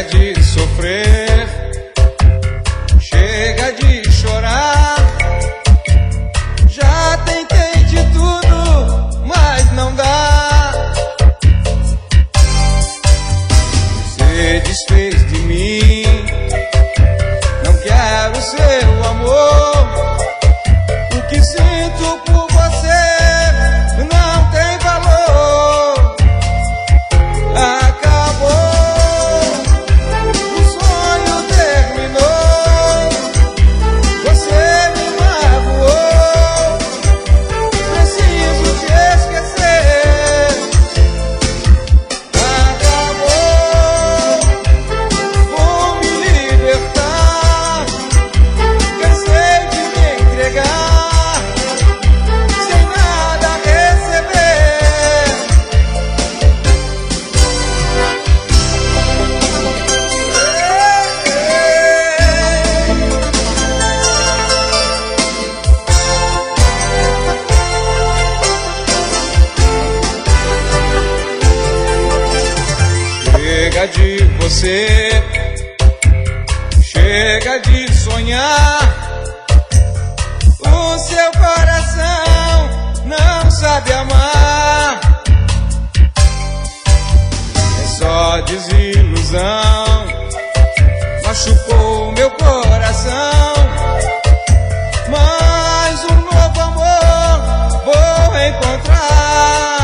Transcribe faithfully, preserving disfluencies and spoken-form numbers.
Chega de sofrer, chega de chorar. Já tentei de tudo, mas não dá. Você desfez de mim, não quero seu amor. O que sinto por você não tem valor. Acabou, o sonho terminou. Você me magoou, preciso te esquecer. Acabou, vou me libertar. Cansei de me entregar sem nada receber. Chega de você, chega de sonhar. O seu coração não sabe amar. É só desilusão, machucou meu coração. Mas um novo amor vou encontrar.